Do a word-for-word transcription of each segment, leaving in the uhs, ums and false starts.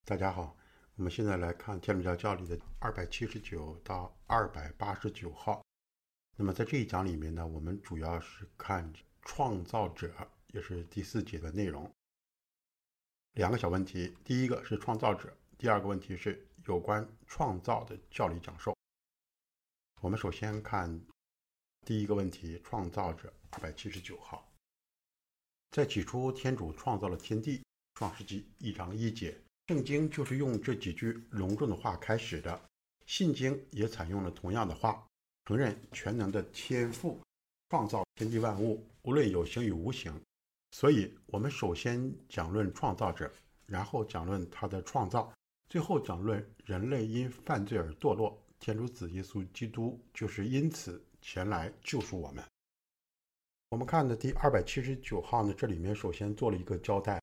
大家好，我们现在来看天主教教理的二百七十九到二百八十九号。那么在这一讲里面呢，我们主要是看创造者，也是第四节的内容。两个小问题，第一个是创造者，第二个问题是有关创造的教理讲授。我们首先看第一个问题，创造者二百七十九号。在起初，天主创造了天地，创世纪一章一节。圣经就是用这几句隆重的话开始的，信经也采用了同样的话，承认全能的天父创造天地万物，无论有形与无形。所以我们首先讲论创造者，然后讲论他的创造，最后讲论人类因犯罪而堕落，天主子耶稣基督就是因此前来救赎我们。我们看的第二百七十九号呢，这里面首先做了一个交代，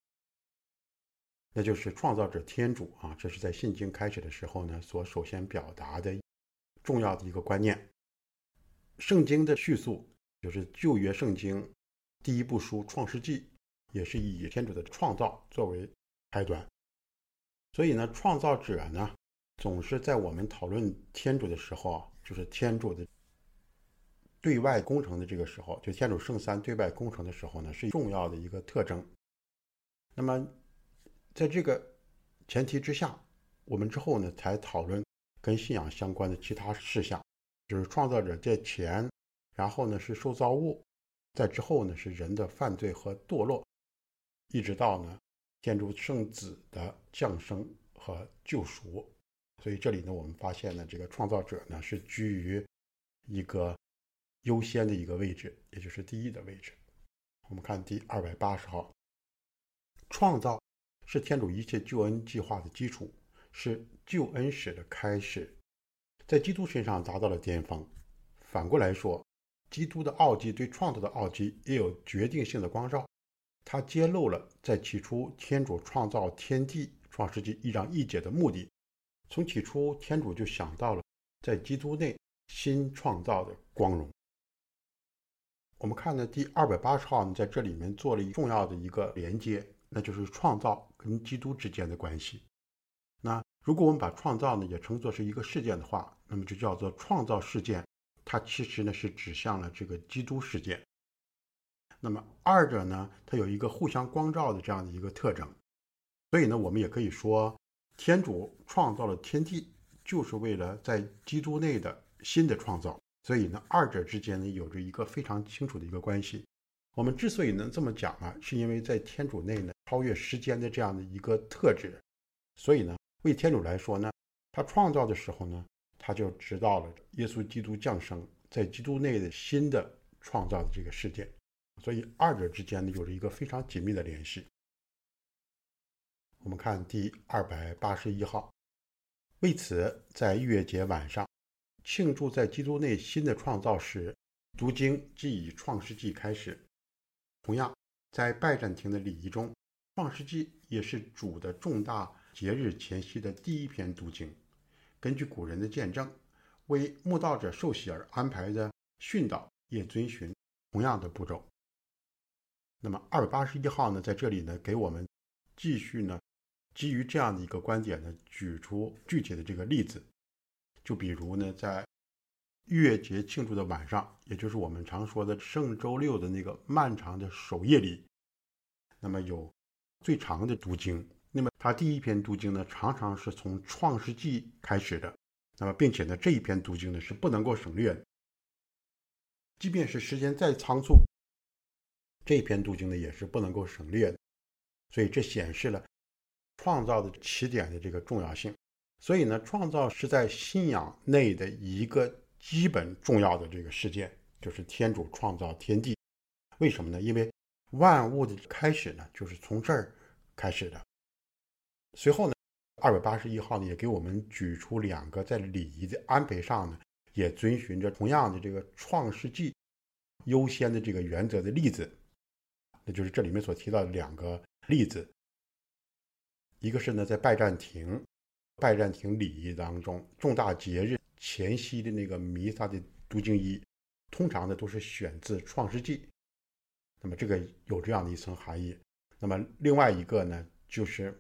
那就是创造者天主啊，这是在信经开始的时候呢，所首先表达的重要的一个观念。圣经的叙述就是旧约圣经第一部书创世纪，也是以天主的创造作为开端。所以呢，创造者呢，总是在我们讨论天主的时候，就是天主的对外工程的这个时候，就天主圣三对外工程的时候呢，是重要的一个特征。那么在这个前提之下，我们之后呢才讨论跟信仰相关的其他事项，就是创造者在前，然后呢是受造物，在之后呢是人的犯罪和堕落，一直到呢天主圣子的降生和救赎。所以这里呢我们发现呢，这个创造者呢是居于一个优先的一个位置，也就是第一的位置。我们看第二百八十号，创造是天主一切救恩计划的基础，是救恩史的开始，在基督身上达到了巅峰。反过来说，基督的奥迹对创造的奥迹也有决定性的光照，它揭露了在起初天主创造天地，创世纪一章一节的目的。从起初天主就想到了在基督内新创造的光荣。我们看的第二百八十号呢，在这里面做了一重要的一个连接，那就是创造跟基督之间的关系。那如果我们把创造呢也称作是一个事件的话，那么就叫做创造事件，它其实呢是指向了这个基督事件。那么二者呢，它有一个互相光照的这样的一个特征。所以呢，我们也可以说，天主创造了天地，就是为了在基督内的新的创造。所以呢，二者之间呢有着一个非常清楚的一个关系。我们之所以能这么讲啊，是因为在天主内呢超越时间的这样的一个特质。所以呢，为天主来说呢，他创造的时候呢，他就知道了耶稣基督降生在基督内的新的创造的这个事件。所以二者之间呢有着一个非常紧密的联系。我们看第二百八十一号，为此在逾越节晚上庆祝在基督内新的创造时，读经即以创世纪开始。同样，在拜占庭的礼仪中，创世纪也是主的重大节日前夕的第一篇读经。根据古人的见证，为慕道者受洗而安排的训导也遵循同样的步骤。那么二百八十一号呢，在这里呢给我们继续呢基于这样的一个观点呢举出具体的这个例子。就比如呢，在逾越节庆祝的晚上，也就是我们常说的圣周六的那个漫长的守夜里，那么有最长的读经。那么它第一篇读经呢，常常是从创世纪开始的。那么并且呢，这一篇读经呢是不能够省略的，即便是时间再仓促，这一篇读经呢也是不能够省略的。所以这显示了创造的起点的这个重要性。所以呢，创造是在信仰内的一个基本重要的这个事件，就是天主创造天地。为什么呢？因为万物的开始呢，就是从这儿开始的。随后呢，二百八十一号呢，也给我们举出两个在礼仪的安排上呢，也遵循着同样的这个创世纪优先的这个原则的例子。那就是这里面所提到的两个例子，一个是呢，在拜占庭拜占庭礼仪当中，重大节日前夕的那个弥撒的读经仪，通常呢都是选自创世纪。那么这个有这样的一层含义。那么另外一个呢，就是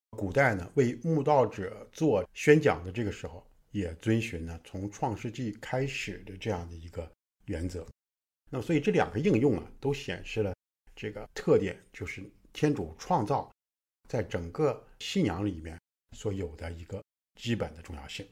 古代呢为慕道者做宣讲的这个时候，也遵循呢从创世纪开始的这样的一个原则。那么所以这两个应用啊，都显示了这个特点，就是天主创造在整个信仰里面所有的一个基本的重要性。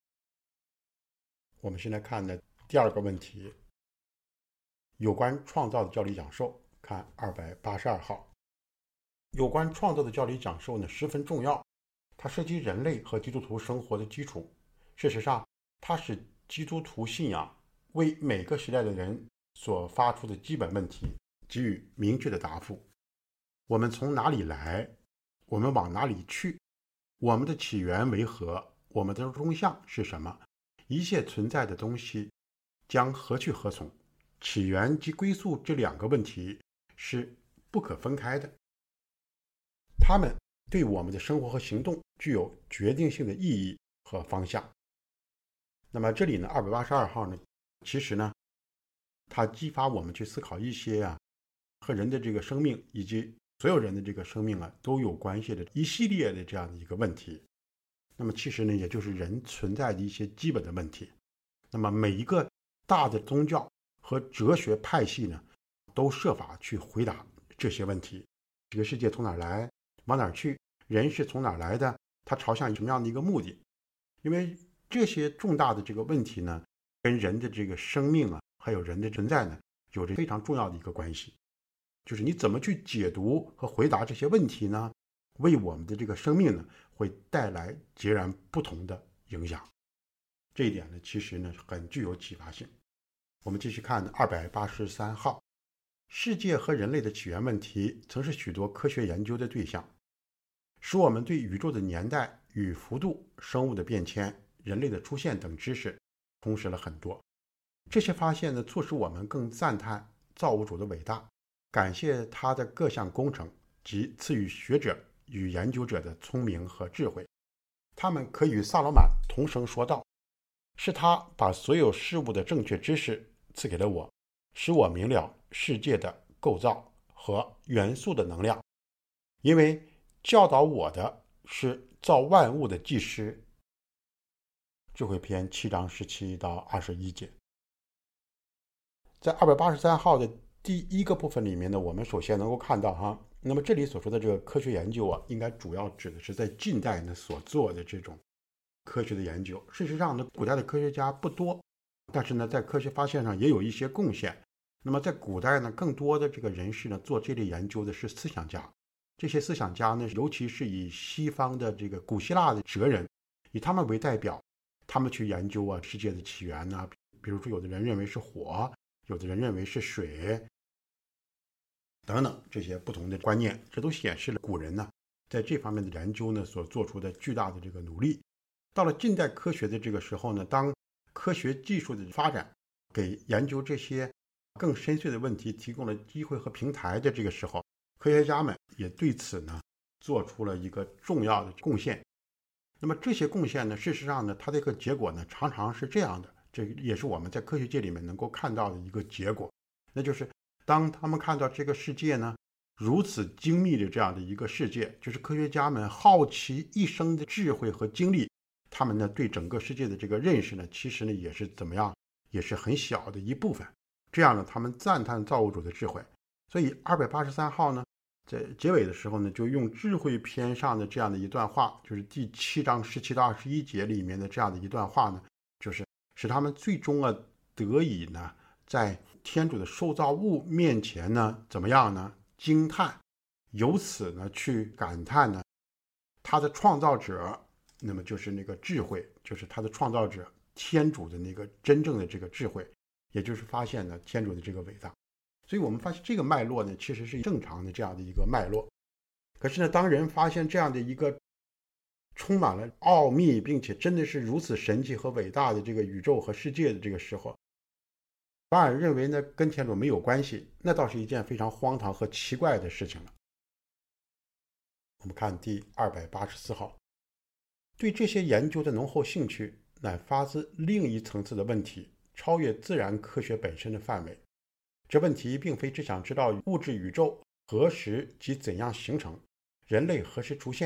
我们现在看的第二个问题，有关创造的教理讲授，看二百八十二号。有关创造的教理讲授呢十分重要，它涉及人类和基督徒生活的基础。事实上，它是基督徒信仰为每个时代的人所发出的基本问题给予明确的答复。我们从哪里来？我们往哪里去？我们的起源为何？我们的终向是什么？一切存在的东西将何去何从？起源及归宿这两个问题是不可分开的，它们对我们的生活和行动具有决定性的意义和方向。那么这里呢，二百八十二号呢，其实呢，它激发我们去思考一些啊，和人的这个生命以及所有人的这个生命啊都有关系的一系列的这样的一个问题。那么其实呢，也就是人存在的一些基本的问题。那么每一个大的宗教和哲学派系呢，都设法去回答这些问题。这个世界从哪儿来，往哪儿去？人是从哪儿来的？他朝向什么样的一个目的？因为这些重大的这个问题呢，跟人的这个生命啊，还有人的存在呢，有着非常重要的一个关系。就是你怎么去解读和回答这些问题呢？为我们的这个生命呢，会带来截然不同的影响。这一点呢，其实呢，很具有启发性。我们继续看二百八十三号，世界和人类的起源问题曾是许多科学研究的对象，使我们对宇宙的年代与幅度、生物的变迁、人类的出现等知识充实了很多。这些发现呢，促使我们更赞叹造物主的伟大，感谢他的各项工程及赐予学者与研究者的聪明和智慧。他们可与萨罗满同声说道，是他把所有事物的正确知识赐给了我，使我明了世界的构造和元素的能量。因为教导我的是造万物的技师。智慧篇七章十七到二十一节。在二百八十三号的第一个部分里面呢，我们首先能够看到哈，那么这里所说的这个科学研究啊，应该主要指的是在近代呢所做的这种科学的研究。事实上呢，古代的科学家不多，但是呢，在科学发现上也有一些贡献。那么在古代呢，更多的这个人士呢，做这类研究的是思想家。这些思想家呢，尤其是以西方的这个古希腊的哲人，以他们为代表，他们去研究啊世界的起源呢、啊。比如说，有的人认为是火，有的人认为是水，等等这些不同的观念，这都显示了古人呢在这方面的研究呢所做出的巨大的这个努力。到了近代科学的这个时候呢，当科学技术的发展给研究这些更深邃的问题提供了机会和平台的这个时候，科学家们也对此呢做出了一个重要的贡献。那么这些贡献呢，事实上呢，它的一个结果呢，常常是这样的，这也是我们在科学界里面能够看到的一个结果，那就是当他们看到这个世界呢如此精密的这样的一个世界，就是科学家们耗其一生的智慧和精力，他们呢对整个世界的这个认识呢，其实呢也是怎么样，也是很小的一部分。这样呢，他们赞叹造物主的智慧。所以二百八十三号呢，在结尾的时候呢，就用智慧篇上的这样的一段话，就是第七章十七到二十一节里面的这样的一段话呢，就是使他们最终啊得以呢，在天主的受造物面前呢，怎么样呢？惊叹，由此呢去感叹呢，他的创造者，那么就是那个智慧，就是他的创造者天主的那个真正的这个智慧，也就是发现呢天主的这个伟大。所以我们发现这个脉络呢，其实是正常的这样的一个脉络。可是呢，当人发现这样的一个充满了奥秘，并且真的是如此神奇和伟大的这个宇宙和世界的这个时候，反而认为呢跟天主没有关系，那倒是一件非常荒唐和奇怪的事情了。我们看第二百八十四号，对这些研究的浓厚兴趣乃发自另一层次的问题，超越自然科学本身的范围。这问题并非只想知道物质宇宙何时及怎样形成，人类何时出现，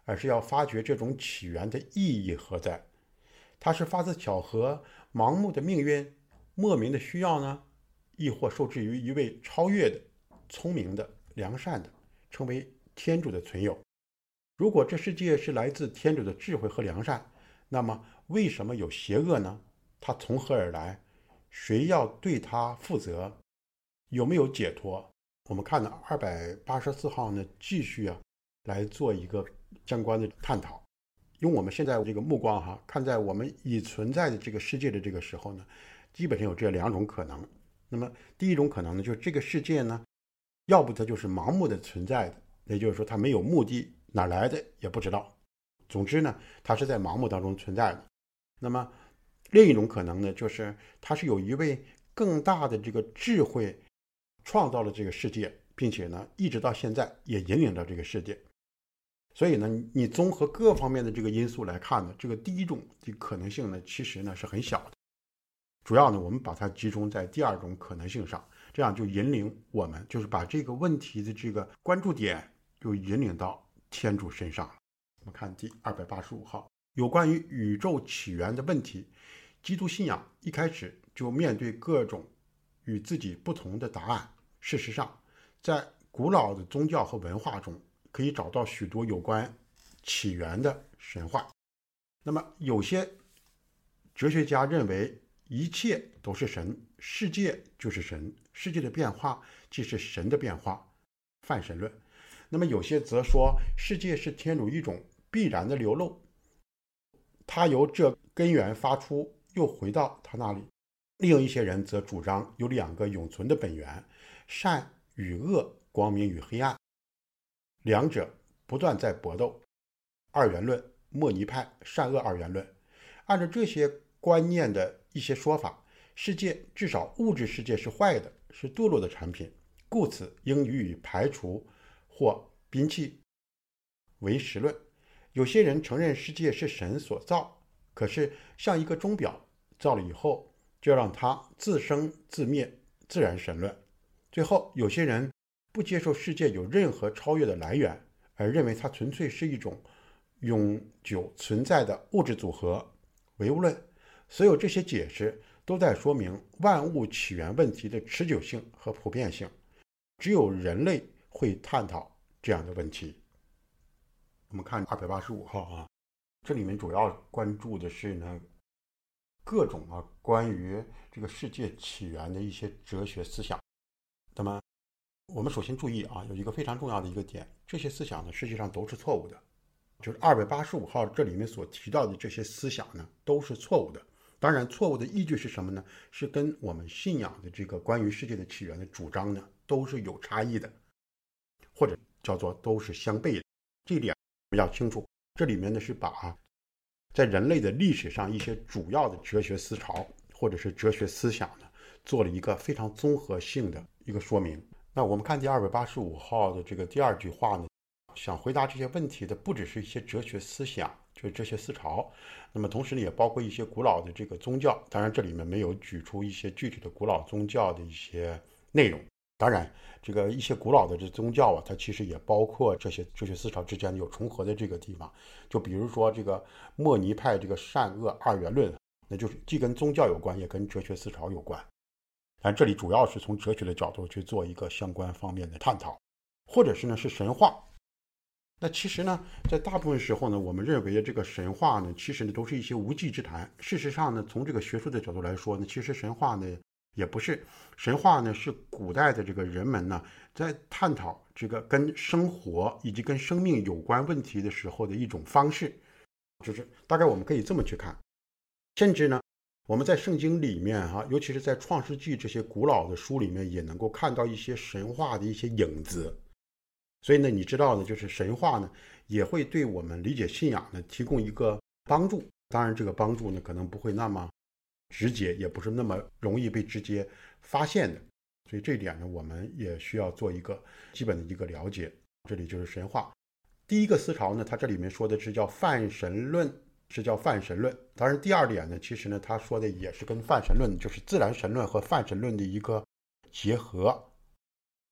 而是要发掘这种起源的意义何在。它是发自巧合、盲目的命运、莫名的需要呢，亦或受制于一位超越的、聪明的、良善的，成为天主的存有？如果这世界是来自天主的智慧和良善，那么为什么有邪恶呢？它从何而来？谁要对它负责？有没有解脱？我们看到二百八十四号呢，继续啊来做一个相关的探讨。用我们现在这个目光哈，看在我们已存在的这个世界的这个时候呢，基本上有这两种可能。那么第一种可能呢，就是这个世界呢，要不它就是盲目的存在的，也就是说它没有目的，哪来的也不知道。总之呢，它是在盲目当中存在的。那么另一种可能呢，就是它是有一位更大的这个智慧创造了这个世界，并且呢，一直到现在也引领着这个世界。所以呢，你综合各方面的这个因素来看呢，这个第一种的可能性呢，其实呢是很小的。主要呢，我们把它集中在第二种可能性上，这样就引领我们，就是把这个问题的这个关注点就引领到天主身上了。我们看第二百八十五号，有关于宇宙起源的问题，基督信仰一开始就面对各种与自己不同的答案。事实上，在古老的宗教和文化中，可以找到许多有关起源的神话。那么有些哲学家认为一切都是神，世界就是神，世界的变化即是神的变化，泛神论。那么有些则说世界是天主一种必然的流露，它由这根源发出，又回到它那里。另一些人则主张有两个永存的本源，善与恶，光明与黑暗，两者不断在搏斗。二元论、莫尼派、善恶二元论，按照这些观念的一些说法，世界至少物质世界是坏的，是堕落的产品，故此应予以排除或摒弃。唯实论，有些人承认世界是神所造，可是像一个钟表，造了以后就让它自生自灭，自然神论。最后有些人不接受世界有任何超越的来源，而认为它纯粹是一种永久存在的物质组合，唯物论。所有这些解释都在说明万物起源问题的持久性和普遍性，只有人类会探讨这样的问题。我们看二百八十五号啊，这里面主要关注的是呢各种啊关于这个世界起源的一些哲学思想。那么我们首先注意啊，有一个非常重要的一个点，这些思想呢实际上都是错误的。就是二百八十五号这里面所提到的这些思想呢都是错误的。当然错误的依据是什么呢？是跟我们信仰的这个关于世界的起源的主张呢都是有差异的，或者叫做都是相悖的。这一点要清楚。这里面呢是把在人类的历史上一些主要的哲学思潮或者是哲学思想呢做了一个非常综合性的一个说明。那我们看第二百八十五号的这个第二句话呢，想回答这些问题的不只是一些哲学思想，就是哲学思潮，那么同时呢也包括一些古老的这个宗教。当然这里面没有举出一些具体的古老宗教的一些内容。当然这个一些古老的这宗教啊，它其实也包括这些哲学思潮之间有重合的这个地方。就比如说这个莫尼派这个善恶二元论，那就是既跟宗教有关，也跟哲学思潮有关。但这里主要是从哲学的角度去做一个相关方面的探讨，或者是呢是神话。那其实呢在大部分时候呢，我们认为这个神话呢其实呢都是一些无稽之谈。事实上呢，从这个学术的角度来说呢，其实神话呢也不是。神话呢是古代的这个人们呢在探讨这个跟生活以及跟生命有关问题的时候的一种方式。就是大概我们可以这么去看，甚至呢我们在圣经里面哈、啊，尤其是在创世纪这些古老的书里面，也能够看到一些神话的一些影子。所以呢你知道呢，就是神话呢也会对我们理解信仰呢提供一个帮助。当然这个帮助呢可能不会那么直接，也不是那么容易被直接发现的。所以这一点呢我们也需要做一个基本的一个了解。这里就是神话。第一个思潮呢，它这里面说的是叫泛神论，是叫泛神论。当然第二点呢，其实呢他说的也是跟泛神论，就是自然神论和泛神论的一个结合。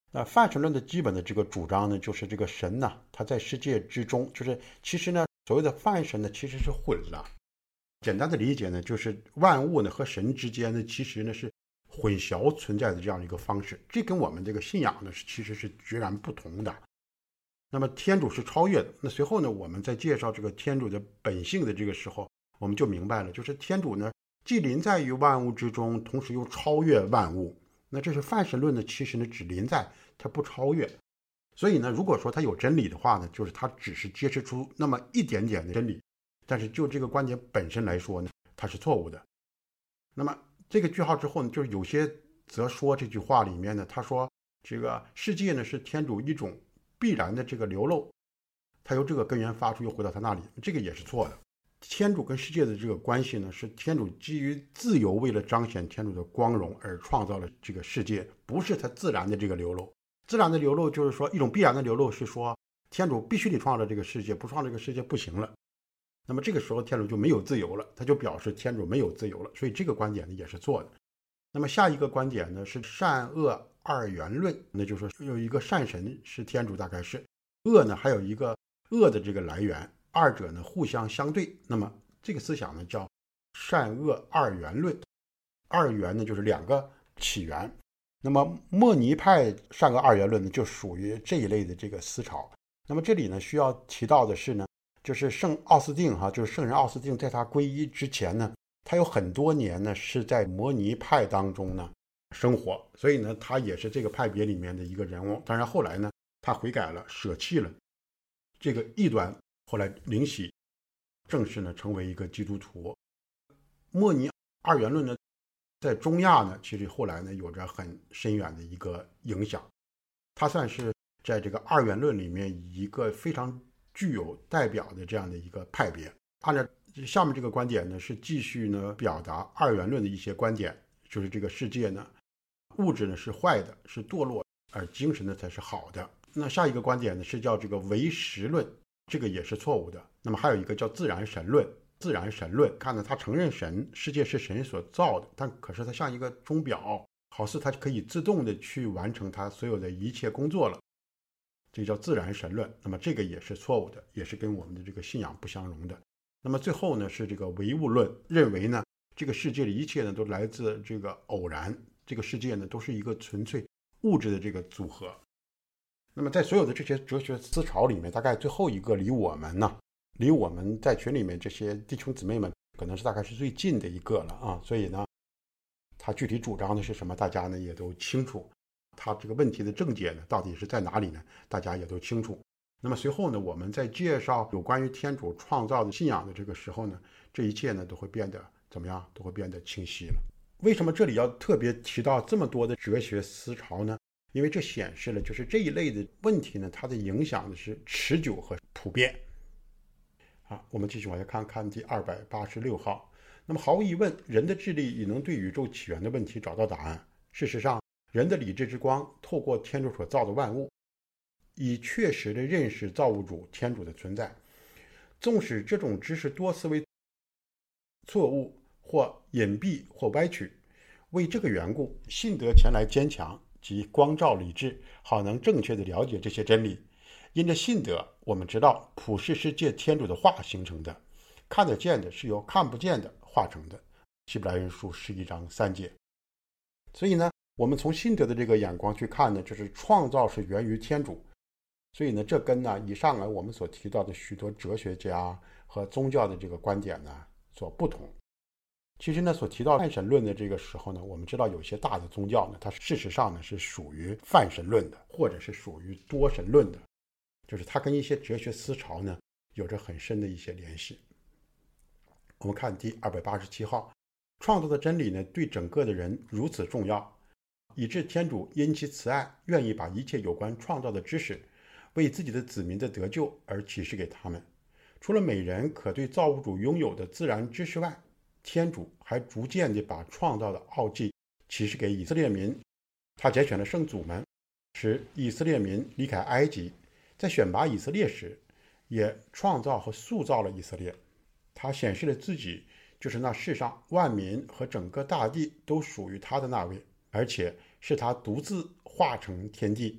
那泛神论的基本的这个主张呢，就是这个神呢，他在世界之中，就是其实呢，所谓的泛神呢，其实是混了。简单的理解呢，就是万物呢和神之间呢，其实呢是混淆存在的这样一个方式。这跟我们这个信仰呢，其实是截然不同的。那么天主是超越的。那随后呢，我们在介绍这个天主的本性的这个时候，我们就明白了，就是天主呢，既临在于万物之中，同时又超越万物。那这是泛神论呢，其实呢只临在，它不超越。所以呢，如果说它有真理的话呢，就是它只是揭示出那么一点点的真理，但是就这个观点本身来说呢，它是错误的。那么这个句号之后呢，就是有些则说这句话里面呢，他说这个世界呢是天主一种必然的这个流露，它由这个根源发出又回到他那里，这个也是错的。天主跟世界的这个关系呢，是天主基于自由，为了彰显天主的光荣而创造了这个世界，不是它自然的这个流露。自然的流露就是说一种必然的流露，是说天主必须得创造这个世界，不创造这个世界不行了。那么这个时候天主就没有自由了，他就表示天主没有自由了，所以这个观点呢也是错的。那么下一个观点呢是善恶二元论，那就是说有一个善神是天主，大概是恶呢还有一个恶的这个来源，二者呢互相相对。那么这个思想呢叫善恶二元论，二元呢就是两个起源。那么莫尼派善恶二元论呢就属于这一类的这个思潮。那么这里呢需要提到的是呢，就是圣奥斯定哈，就是圣人奥斯定在他皈依之前呢，他有很多年呢是在摩尼派当中呢生活，所以呢他也是这个派别里面的一个人物。当然后来呢他悔改了，舍弃了这个异端，后来灵洗，正式呢成为一个基督徒。莫尼二元论呢在中亚呢其实后来呢有着很深远的一个影响，它算是在这个二元论里面一个非常具有代表的这样的一个派别。按照下面这个观点呢，是继续呢表达二元论的一些观点，就是这个世界呢，物质呢是坏的，是堕落，而精神呢才是好的。那下一个观点呢是叫这个唯实论，这个也是错误的。那么还有一个叫自然神论，自然神论看呢，他承认神，世界是神所造的，但可是它像一个钟表，好似它可以自动的去完成它所有的一切工作了，这叫自然神论。那么这个也是错误的，也是跟我们的这个信仰不相容的。那么最后呢是这个唯物论，认为呢这个世界的一切呢都来自这个偶然，这个世界呢都是一个纯粹物质的这个组合。那么在所有的这些哲学思潮里面，大概最后一个离我们呢，离我们在群里面这些弟兄姊妹们可能是大概是最近的一个了啊，所以呢他具体主张的是什么，大家呢也都清楚，他这个问题的症结呢到底是在哪里呢，大家也都清楚。那么随后呢，我们在介绍有关于天主创造的信仰的这个时候呢，这一切呢都会变得怎么样，都会变得清晰了。为什么这里要特别提到这么多的哲学思潮呢？因为这显示了就是这一类的问题呢，它的影响的是持久和普遍。好，我们继续往下看看第二百八十六号。那么毫无疑问，人的智力已能对宇宙起源的问题找到答案。事实上，人的理智之光透过天主所造的万物，以确实的认识造物主天主的存在。纵使这种知识多次为错误或隐蔽或歪曲，为这个缘故，信德前来坚强及光照理智，好能正确的了解这些真理。因着信德，我们知道普世是借天主的话形成的，看得见的是由看不见的化成的。希伯来人书十一章三节。所以呢，我们从信德的这个眼光去看呢，就是创造是源于天主。所以呢，这跟呢以上呢我们所提到的许多哲学家和宗教的这个观点呢所不同。其实呢，所提到泛神论的这个时候呢，我们知道有些大的宗教呢，它事实上呢是属于泛神论的，或者是属于多神论的，就是它跟一些哲学思潮呢有着很深的一些联系。我们看第二百八十七号，创造的真理呢对整个的人如此重要，以致天主因其慈爱，愿意把一切有关创造的知识为自己的子民的得救而启示给他们。除了每人可对造物主拥有的自然知识外，天主还逐渐地把创造的奥迹启示给以色列民。他拣选了圣祖们，使以色列民离开埃及。在选拔以色列时，也创造和塑造了以色列。他显示了自己就是那世上万民和整个大地都属于他的那位，而且是他独自化成天地，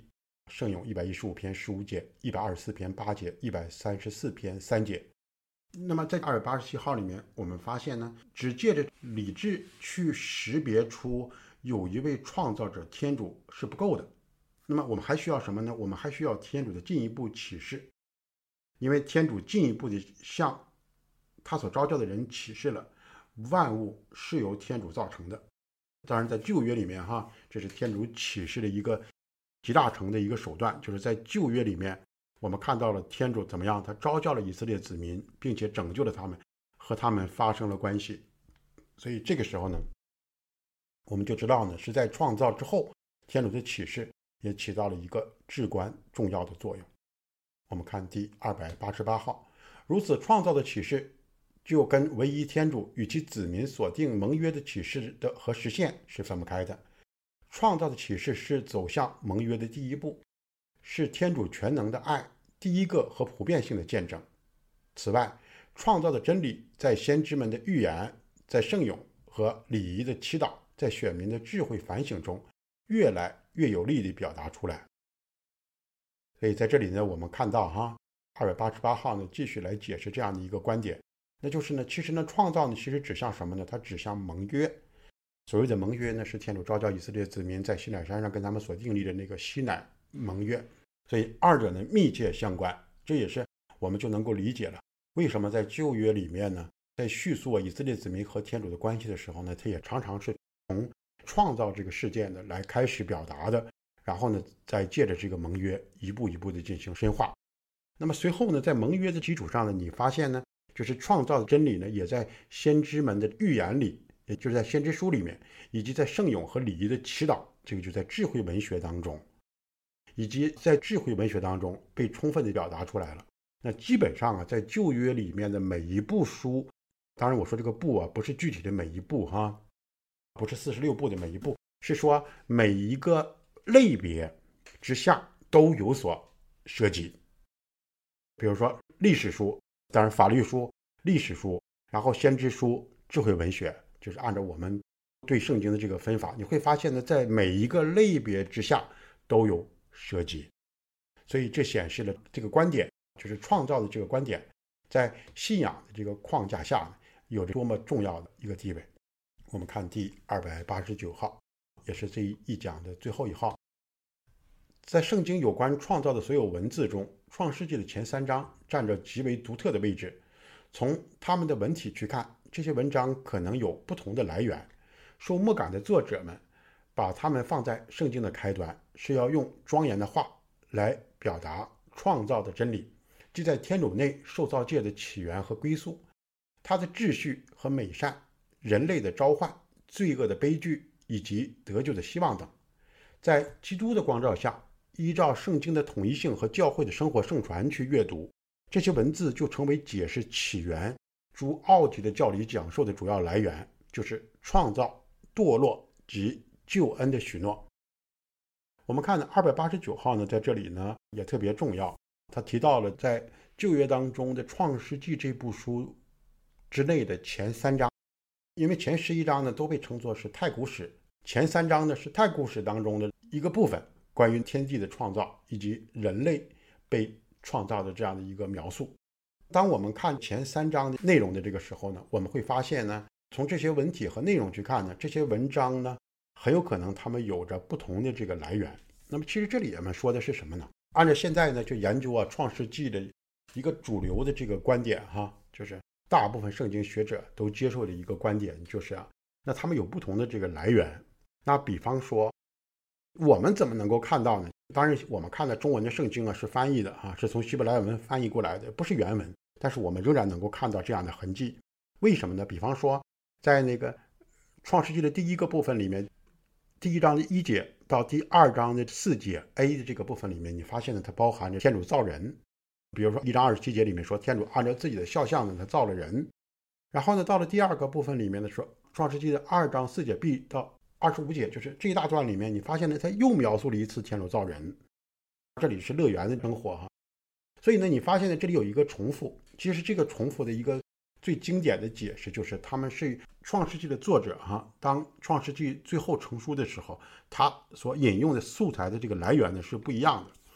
圣咏一百一十五篇十五节，一百二十四篇八节，一百三十四篇三节。那么在二百八十七号里面，我们发现呢，只借着理智去识别出有一位创造者天主是不够的。那么我们还需要什么呢？我们还需要天主的进一步启示，因为天主进一步的向他所召叫的人启示了万物是由天主造成的。当然在旧约里面哈，这是天主启示的一个极大成的一个手段，就是在旧约里面我们看到了天主怎么样，他召叫了以色列子民，并且拯救了他们，和他们发生了关系。所以这个时候呢，我们就知道呢，是在创造之后，天主的启示也起到了一个至关重要的作用。我们看第二百八十八号，如此创造的启示就跟唯一天主与其子民所定盟约的启示的和实现是分不开的。创造的启示是走向盟约的第一步，是天主全能的爱第一个和普遍性的见证。此外，创造的真理在先知们的预言，在圣咏和礼仪的祈祷，在选民的智慧反省中越来越有力地表达出来。所以在这里呢，我们看到哈，二百八十八号呢继续来解释这样的一个观点，那就是呢，其实呢，创造呢其实指向什么呢？它指向盟约。所谓的盟约呢，是天主召叫以色列子民在西乃山上跟他们所订立的那个西乃盟约。所以二者呢密切相关，这也是我们就能够理解了为什么在旧约里面呢，在叙述以色列子民和天主的关系的时候呢，它也常常是从创造这个事件的来开始表达的，然后呢再借着这个盟约一步一步的进行深化。那么随后呢，在盟约的基础上呢，你发现呢，就是创造的真理呢，也在先知们的预言里，也就是在先知书里面，以及在圣咏和礼仪的祈祷，这个就在智慧文学当中，以及在智慧文学当中被充分的表达出来了。那基本上啊，在旧约里面的每一部书，当然我说这个部啊，不是具体的每一部哈，不是四十六部的每一部，是说每一个类别之下都有所涉及。比如说历史书，当然法律书、历史书，然后先知书、智慧文学，就是按照我们对圣经的这个分法，你会发现呢，在每一个类别之下都有涉及。所以这显示了这个观点，就是创造的这个观点，在信仰的这个框架下有着多么重要的一个地位。我们看第二百八十九号，也是这一讲的最后一号。在圣经有关创造的所有文字中，创世纪的前三章占着极为独特的位置。从他们的文体去看，这些文章可能有不同的来源。受默感的作者们把它们放在圣经的开端，是要用庄严的话来表达创造的真理，即在天主内受造界的起源和归宿，它的秩序和美善，人类的召唤，罪恶的悲剧以及得救的希望等。在基督的光照下，依照圣经的统一性和教会的生活圣传去阅读，这些文字就成为解释起源诸奥体的教理讲授的主要来源，就是创造、堕落及救恩的许诺。我们看呢二百八十九号呢，在这里呢也特别重要，他提到了在旧约当中的创世纪这部书之内的前三章，因为前十一章呢都被称作是太古史，前三章呢是太古史当中的一个部分，关于天地的创造以及人类被创造的这样的一个描述。当我们看前三章的内容的这个时候呢，我们会发现呢，从这些文体和内容去看呢，这些文章呢很有可能他们有着不同的这个来源。那么其实这里我们说的是什么呢？按照现在呢就研究啊创世纪的一个主流的这个观点哈，就是大部分圣经学者都接受的一个观点，就是啊，那他们有不同的这个来源。那比方说我们怎么能够看到呢？当然我们看的中文的圣经啊是翻译的啊，是从希伯来文翻译过来的，不是原文，但是我们仍然能够看到这样的痕迹。为什么呢？比方说在那个创世纪的第一个部分里面，第一章的一节到第二章的四节 A 的这个部分里面，你发现呢它包含着天主造人。比如说一章二十七节里面说天主按照自己的肖像呢他造了人。然后呢到了第二个部分里面的说创世纪的二章四节 B 到二十五节，就是这一大段里面你发现呢他又描述了一次天主造人，这里是乐园的生活哈。所以呢你发现呢这里有一个重复，其实这个重复的一个最经典的解释就是他们是创世纪的作者哈，当创世纪最后成书的时候，他所引用的素材的这个来源呢是不一样的。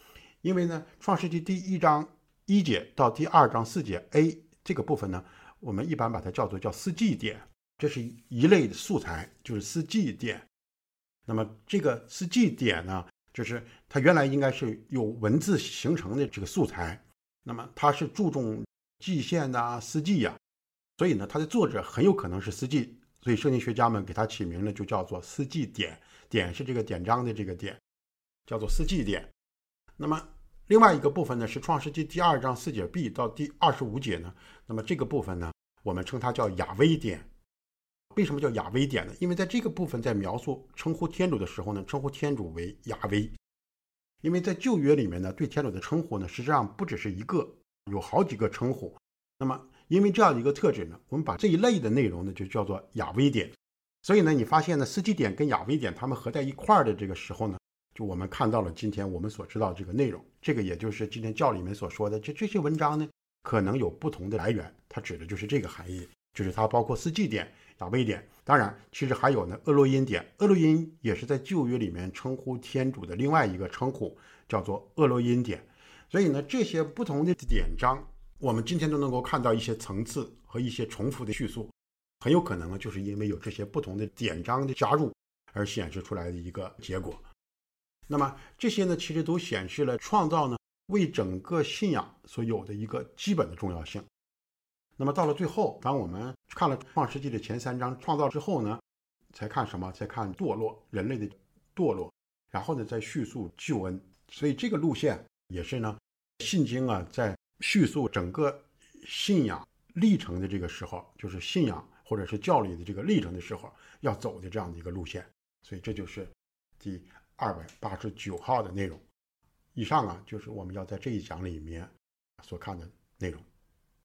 因为呢，创世纪第一章一节到第二章四节 A 这个部分呢，我们一般把它叫做叫司祭典，这是一类的素材，就是司祭典。那么这个司祭典呢，就是它原来应该是有文字形成的这个素材，那么它是注重祭献啊、司祭呀、啊，所以呢，它的作者很有可能是司祭，所以圣经学家们给它起名呢就叫做司祭典，典是这个典章的这个典，叫做司祭典。那么另外一个部分呢是创世纪第二章四节 B 到第二十五节呢，那么这个部分呢我们称它叫亚威典。为什么叫亚威典呢？因为在这个部分在描述称呼天主的时候呢，称呼天主为亚威。因为在旧约里面呢，对天主的称呼呢实际上不只是一个，有好几个称呼。那么因为这样一个特质呢，我们把这一类的内容呢就叫做亚威典。所以呢，你发现呢，司祭典跟亚威典它们合在一块儿的这个时候呢，就我们看到了今天我们所知道这个内容。这个也就是今天教里面所说的，这这些文章呢可能有不同的来源，它指的就是这个含义，就是它包括司祭典、亚威典。当然其实还有呢厄洛因典，厄洛因也是在旧约里面称呼天主的另外一个称呼，叫做厄洛因典。所以呢，这些不同的典章我们今天都能够看到一些层次和一些重复的叙述，很有可能就是因为有这些不同的典章的加入而显示出来的一个结果。那么这些呢，其实都显示了创造呢为整个信仰所有的一个基本的重要性。那么到了最后，当我们看了创世纪的前三章创造之后呢，才看什么？才看堕落，人类的堕落，然后呢再叙述救恩。所以这个路线也是呢信经啊在叙述整个信仰历程的这个时候，就是信仰或者是教理的这个历程的时候要走的这样的一个路线。所以这就是第二百八十九号的内容。以上啊就是我们要在这一讲里面所看的内容。